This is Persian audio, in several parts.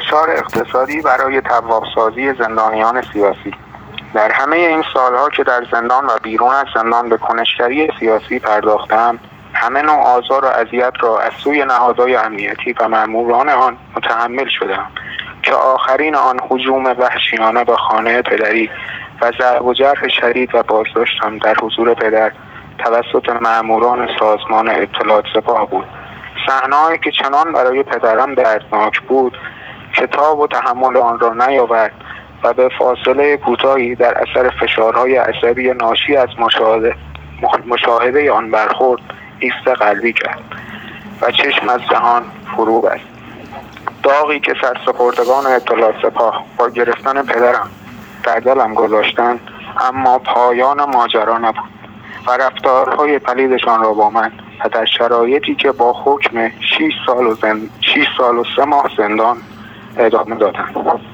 فشار اقتصادی برای تواب‌سازی زندانیان سیاسی. در همه این سالها که در زندان و بیرون از زندان به کنشگری سیاسی پرداختم، همه نوع آزار و اذیت را از سوی نهادهای امنیتی و مأموران آن متحمل شدم که آخرین آن هجوم وحشیانه به خانه پدری و ضرب و جرح شدید و بازداشتم در حضور پدر توسط مأموران سازمان اطلاعات سپاه بود. صحنه‌ای که چنان برای پدرم دردناک بود که تاب و تحمل آن را نیاورد و به فاصله کوتاهی در اثر فشارهای عصبی ناشی از مشاهده آن برخورد ایست قلبی کرد و چشم از جهان فرو بست. داغی که سرسپردگان اطلاعات سپاه با گرفتن پدرم در دلم گذاشتند اما پایان ماجرا نبود و رفتارهای پلیدشان را با من و در شرایطی که با حکم 6 سال و 3 ماه زندان ادامه دادند.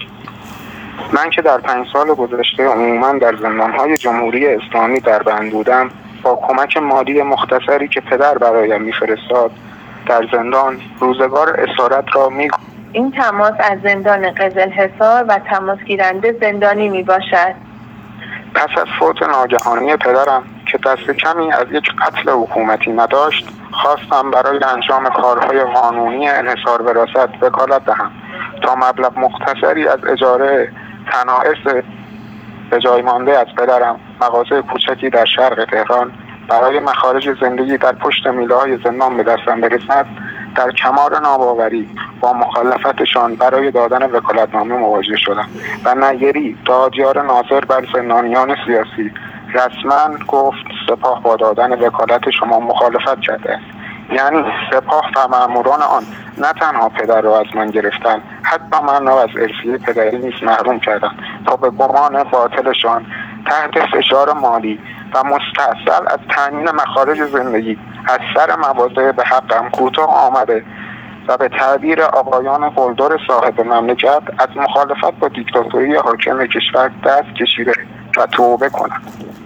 من که در 5 سال گذشته عموما در زندانهای جمهوری اسلامی در بند بودم، با کمک مالی مختصری که پدر برایم میفرستاد در زندان روزگار اسارت را این تماس از زندان قزلحصار و تماس گیرنده زندانی می باشد. پس از فوت ناگهانی پدرم که دست کمی از یک قتل حکومتی نداشت، خواستم برای انجام کارهای قانونی انحصار وراثت وکالت دهم تا مبلغ مختصری از اجاره تنائس به جای مانده از پدرم مغازه کوچکی در شرق تهران برای مخارج زندگی در پشت میله‌های زندان به دستم برسد، در کمار ناباوری با مخالفتشان برای دادن وکالتنامه مواجه شدم و نیری دادیار ناظر بر زندانیان سیاسی رسما گفت سپاه با دادن وکالت شما مخالفت کرده است. یعنی سپاه و مأموران آن نه تنها پدر را از من گرفتن، حتی من را از ارثیه پدری نیز محروم کردند تا به گمان باطلشان تحت فشار مالی و مستحصل از تامین مخارج زندگی از سر مواضع به حقم کوتاه آمده و به تعبیر آقایان قلدر صاحب مملکت از مخالفت با دیکتاتوری حاکم کشور دست کشیده و توبه کنم.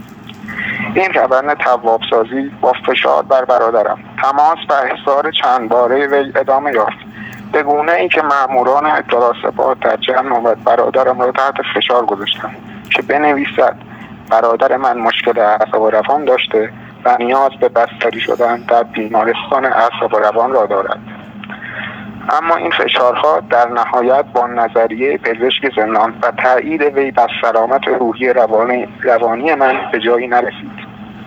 این روند تواب‌سازی با فشار بر برادرم، تماس و احضار چند باره وی ادامه یافت، به گونه‌ای که مأموران اطلاعات سپاه در چند نوبت برادرم را تحت فشار گذاشتند که بنویسد برادر من مشکل اعصاب و روان داشته و نیاز به بستری شدن در بیمارستان اعصاب و روان را دارد. اما این فشارها در نهایت با نظریه پزشک زندان و تایید وی بر سلامت روحی روانی من به جایی نرسید.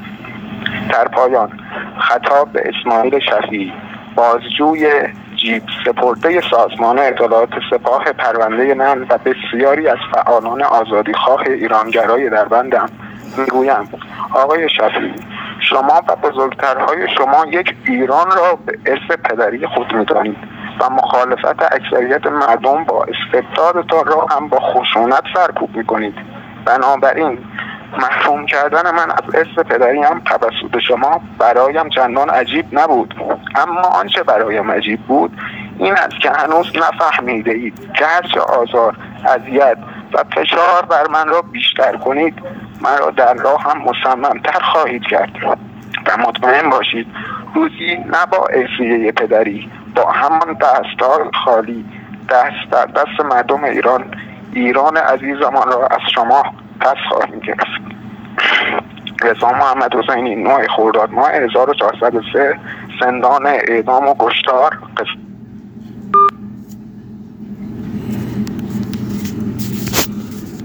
در پایان خطاب به اسماعیل شفیعی، بازجوی جیب سپرده سازمان اطلاعات سپاه پرونده من و بسیاری از فعالان آزادیخواه ایرانگرای در بندم میگویم: آقای شفیعی، شما و بزرگترهای شما یک ایران را به ارث پدری خود می‌دانید و مخالفت اکثریت مردم با استبدادتان را هم با خشونت سرکوب می‌کنید. بنابراین محروم کردن من از ارث پدری هم توسط شما برایم چندان عجیب نبود. اما آنچه برایم عجیب بود این است که هنوز نفهمیده اید که هرچه آزار، اذیت و فشار بر من را بیشتر کنید، من را در راه هم مصمم‌تر خواهید کرد و مطمئن باشید روزی نه با ارثیه پدری، با همان دستار خالی دست در دست مردم ایران عزیزمان را از شما پس خواهیم گرفت. رضا محمد حسینی، 9 خرداد ماه 1403، زندان اعدام و کشتار